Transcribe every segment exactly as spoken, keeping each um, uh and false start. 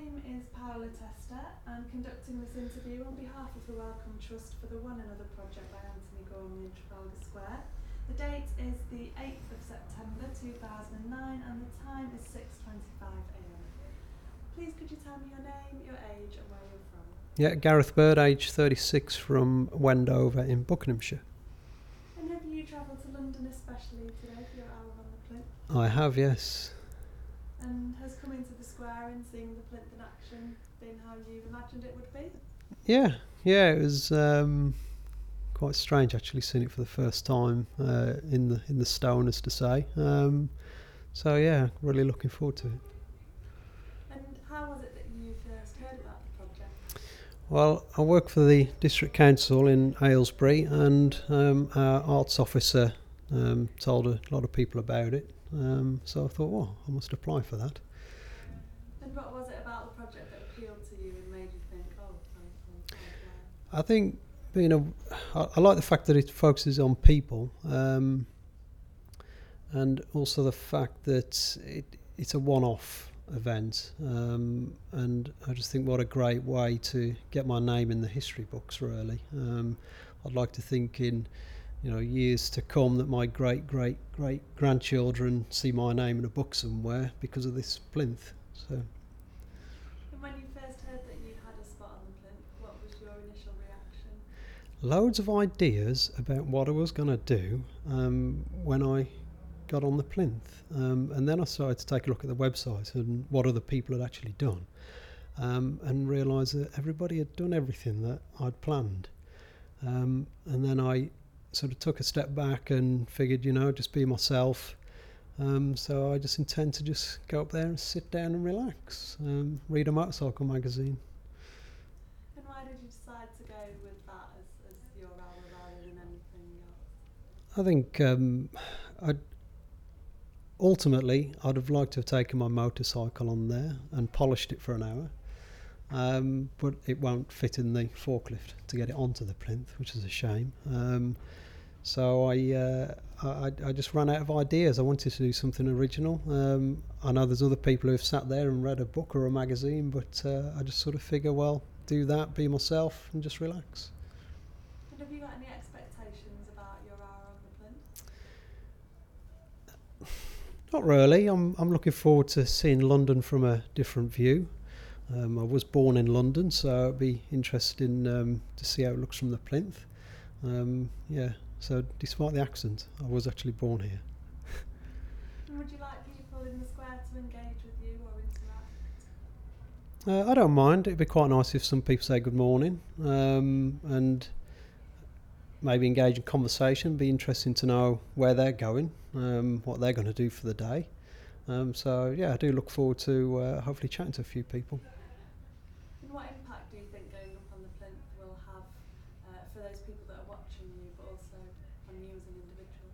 name is Paola Testa. I'm conducting this interview on behalf of the Wellcome Trust for the One Another project by Anthony Gormley in Trafalgar Square. The date is the eighth of September two thousand nine and the time is six twenty-five a m. Please could you tell me your name, your age and where you're from? Yeah, Gareth Bird, age thirty-six, from Wendover in Buckinghamshire. And have you travelled to London especially today for your hour on the plinth? I have, yes. And has coming to the square and seeing the plinth in action been how you imagined it would be? Yeah, yeah, it was um, quite strange actually seeing it for the first time uh, in the in the stone, as to say. Um, so yeah, really looking forward to it. And how was it that you first heard about the project? Well, I work for the District Council in Aylesbury, and um, our arts officer um, told a lot of people about it. Um, so I thought, well, I must apply for that. And what was it about the project that appealed to you and made you think, oh, I'm, I'm, I'm I think, you know, I, I like the fact that it focuses on people, um, and also the fact that it, it's a one-off event, um, and I just think what a great way to get my name in the history books, really. Um, I'd like to think in, you know, years to come that my great, great, great grandchildren see my name in a book somewhere because of this plinth. So. And when you first heard that you had a spot on the plinth, what was your initial reaction? Loads of ideas about what I was going to do um, when I got on the plinth, um, and then I started to take a look at the website and what other people had actually done, um, and realised that everybody had done everything that I'd planned, um, and then I sort of took a step back and figured, you know, just be myself. Um, so I just intend to just go up there and sit down and relax, um, read a motorcycle magazine. And why did you decide to go with that as, as your hour rather than anything else? I think um, I'd, ultimately I'd have liked to have taken my motorcycle on there and polished it for an hour, um, but it won't fit in the forklift to get it onto the plinth, which is a shame. Um, So I, uh, I I just ran out of ideas. I wanted to do something original. Um, I know there's other people who have sat there and read a book or a magazine, but uh, I just sort of figure, well, do that, be myself, and just relax. And have you got any expectations about your hour on the plinth? Not really. I'm I'm looking forward to seeing London from a different view. Um, I was born in London, so it'd be interesting um, to see how it looks from the plinth. Um, yeah. So despite the accent, I was actually born here. And would you like people in the square to engage with you or interact? Uh, I don't mind. It'd be quite nice if some people say good morning, um, and maybe engage in conversation. Be interesting to know where they're going, um, what they're going to do for the day. Um, so yeah, I do look forward to uh, hopefully chatting to a few people. And what impact do you think going up on the plinth will have uh, for those people that are watching you, but also on you as an individual?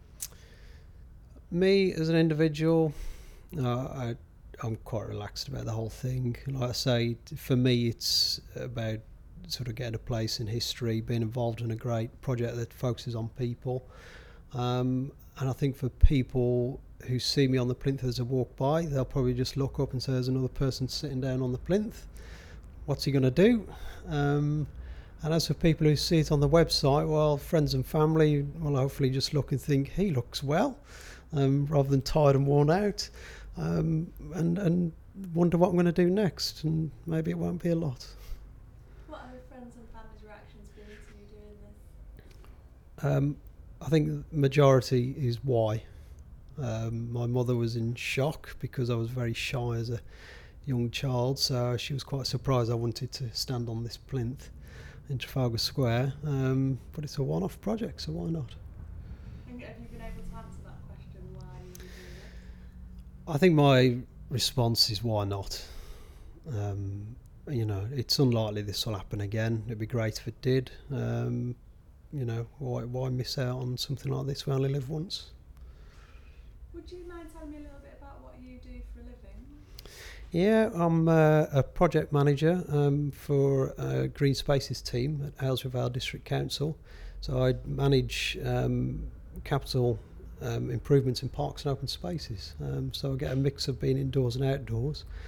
Me as an individual, uh, I, I'm quite relaxed about the whole thing. Like I say, for me it's about sort of getting a place in history, being involved in a great project that focuses on people. Um, and I think for people who see me on the plinth as I walk by, they'll probably just look up and say, there's another person sitting down on the plinth. What's he going to do? Um, and as for people who see it on the website, well, friends and family will hopefully just look and think, he looks well, um, rather than tired and worn out, um, and, and wonder what I'm going to do next. And maybe it won't be a lot. What have friends and family's reactions been to you doing this? Um, I think the majority is why. Um, my mother was in shock because I was very shy as a young child, so she was quite surprised I wanted to stand on this plinth in Trafalgar Square. Um, but it's a one-off project, so why not? And have you been able to answer that question, why are you doing it? I think my response is why not. Um, you know, it's unlikely this will happen again. It'd be great if it did. Um, you know, why why miss out on something like this? We only live once. Would you mind telling me a little bit about what you do for a living? Yeah, I'm uh, a project manager um, for a Green Spaces team at Aylesbury Vale District Council. So I manage um, capital um, improvements in parks and open spaces. Um, so I get a mix of being indoors and outdoors.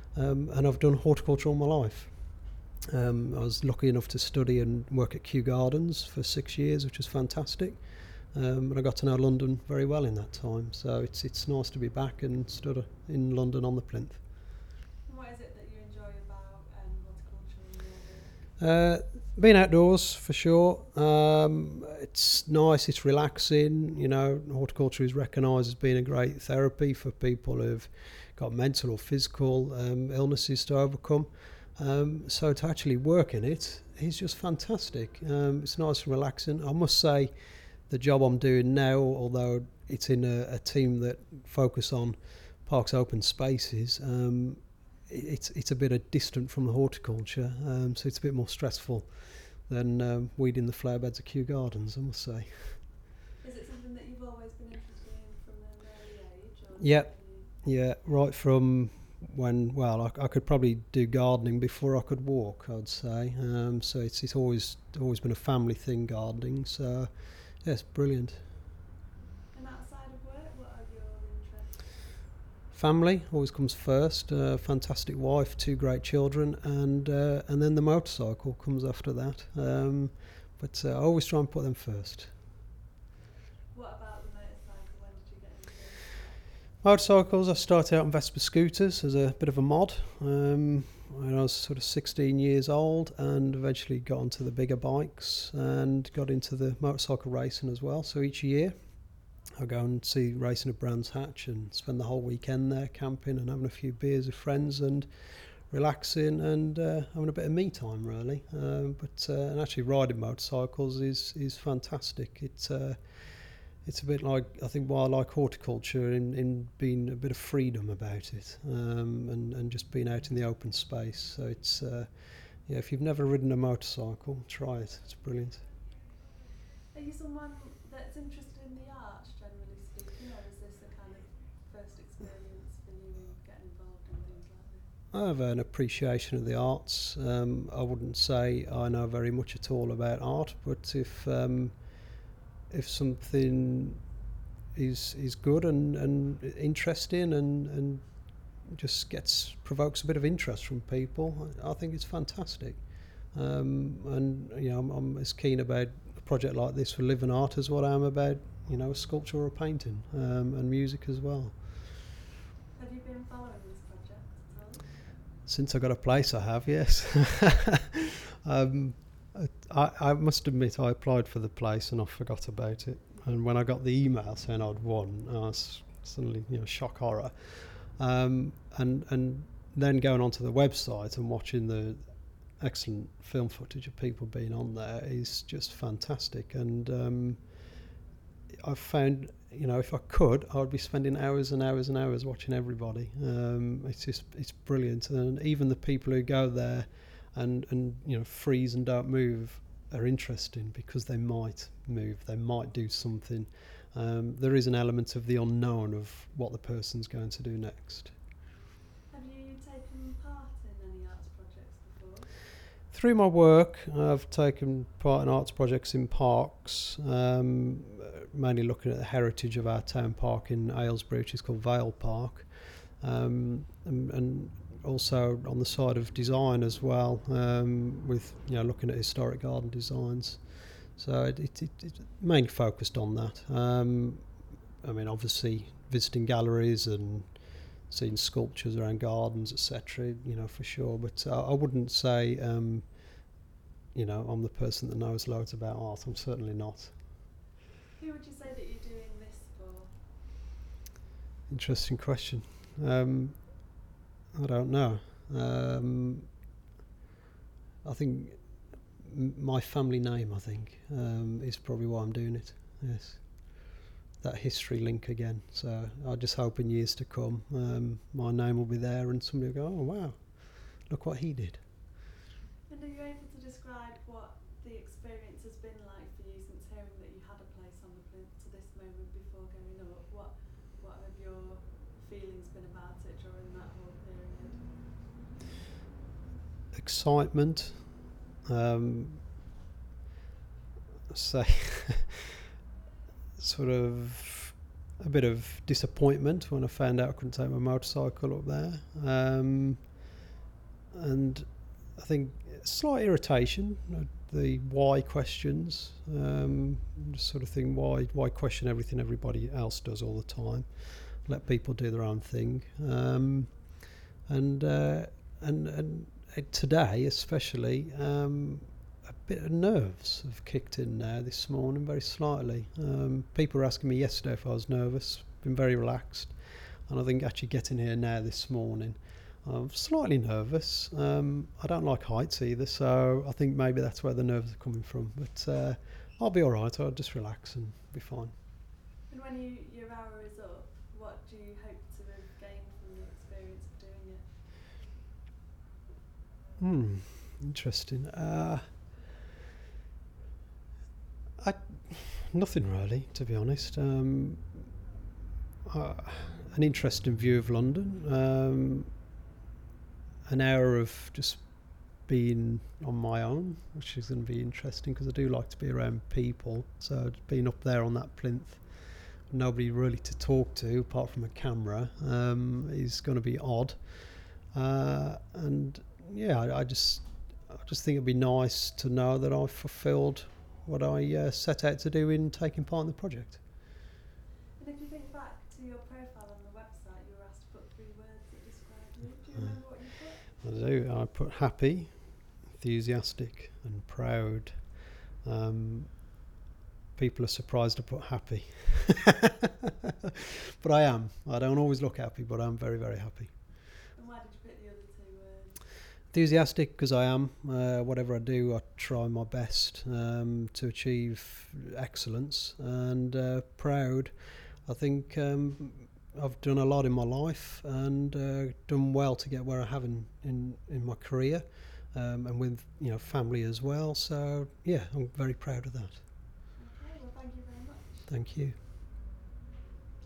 um, and I've done horticulture all my life. Um, I was lucky enough to study and work at Kew Gardens for six years, which was fantastic. Um, and I got to know London very well in that time, so it's it's nice to be back and stood in London on the plinth. And what is it that you enjoy about um, horticulture in your work? Uh, being outdoors for sure. Um, it's nice, it's relaxing. You know, horticulture is recognised as being a great therapy for people who've got mental or physical um, illnesses to overcome. Um, so to actually work in it is just fantastic. Um, it's nice and relaxing. I must say, the job I'm doing now, although it's in a, a team that focus on parks, open spaces, um, it's it's a bit of distant from the horticulture, um, so it's a bit more stressful than um, weeding the flower beds at Kew Gardens, I must say. Is it something that you've always been interested in from an early age? Or Yeah, yeah, right from when, well, I, I could probably do gardening before I could walk, I'd say. Um, so it's it's always always been a family thing, gardening. So yeah, it's brilliant. And outside of work, what are your interests? Family always comes first. Uh, fantastic wife, two great children, and uh, and then the motorcycle comes after that. Um, but uh, I always try and put them first. What about the motorcycle? When did you get into it? Motorcycles, I started out on Vespa scooters as a bit of a mod um, when I was sort of sixteen years old, and eventually got onto the bigger bikes and got into the motorcycle racing as well. So each year I go and see racing at Brands Hatch and spend the whole weekend there camping and having a few beers with friends and relaxing and uh, having a bit of me time really. Um, but uh, and actually riding motorcycles is is fantastic. It's uh, it's a bit like, I think, why I like horticulture in, in being a bit of freedom about it, um, and and just being out in the open space. So it's uh, yeah, if you've never ridden a motorcycle, try it. It's brilliant. Are you someone that's interested in the arts, generally speaking, or is this a kind of first experience for you getting involved in things like this? I have an appreciation of the arts. Um, I wouldn't say I know very much at all about art, but if um, if something is is good and, and interesting and, and just gets provokes a bit of interest from people, I think it's fantastic. Um, and you know, I'm, I'm as keen about a project like this for Live and Art as what I am about, you know, a sculpture or a painting, um, and music as well. Have you been following this project at all? Since I got a place, I have, yes. um, I, I must admit, I applied for the place and I forgot about it. And when I got the email saying I'd won, I was suddenly, you know, shock horror. Um, and and then going onto the website and watching the excellent film footage of people being on there is just fantastic. And um, I've found, you know, if I could, I would be spending hours and hours and hours watching everybody. Um, it's just, it's brilliant. And even the people who go there and, and, you know, freeze and don't move are interesting because they might move, they might do something. Um, there is an element of the unknown of what the person's going to do next. Have you taken part in any arts projects before? Through my work, I've taken part in arts projects in parks, um, mainly looking at the heritage of our town park in Aylesbury, which is called Vale Park, um, and, and also on the side of design as well, um, with, you know, looking at historic garden designs. So it, it, it, it mainly focused on that. Um, I mean, obviously visiting galleries and seeing sculptures around gardens, et cetera. You know, for sure. But uh, I wouldn't say, um, you know, I'm the person that knows loads about art. I'm certainly not. Who would you say that you're doing this for? Interesting question. Um, I don't know. Um, I think m- my family name, I think, um, is probably why I'm doing it. Yes. That history link again. So I just hope in years to come, um, my name will be there and somebody will go, oh wow, look what he did. And are you able to describe what the experience has been like for you since hearing that you had a place on the plinth to this moment before going up? What what have your feelings been about it during that whole period? Excitement. Um, say sort of a bit of disappointment when I found out I couldn't take my motorcycle up there. Um, and I think slight irritation, uh, the why questions, um, just sort of thing, why why question everything everybody else does all the time? Let people do their own thing, um, and uh, and and today especially, um, a bit of nerves have kicked in now this morning, very slightly. Um, people were asking me yesterday if I was nervous. Been very relaxed, and I think actually getting here now this morning, I'm slightly nervous. Um, I don't like heights either, so I think maybe that's where the nerves are coming from. But uh, I'll be all right. I'll just relax and be fine. And when you, your hour is up, what do you hope to have gained from the experience of doing it? Hmm, interesting. Uh, I nothing really, to be honest. Um, uh, an interesting view of London. Um, an hour of just being on my own, which is going to be interesting because I do like to be around people. So being up there on that plinth, nobody really to talk to apart from a camera, um, is going to be odd. Uh, and yeah, I, I just, I just think it'd be nice to know that I've fulfilled what I uh, set out to do in taking part in the project. And if you think back to your profile on the website, you were asked to put three words that describe you. Do you remember what you put? I do. I put happy, enthusiastic, and proud. Um, people are surprised I put happy, but I am. I don't always look happy, but I'm very, very happy. And why did you pick the other two words? Enthusiastic because I am. Uh, whatever I do, I try my best um, to achieve excellence. And uh, proud, I think um, I've done a lot in my life and uh, done well to get where I have in, in, in my career, um, and with, you know, family as well. So yeah, I'm very proud of that. Okay, well thank you very much. Thank you.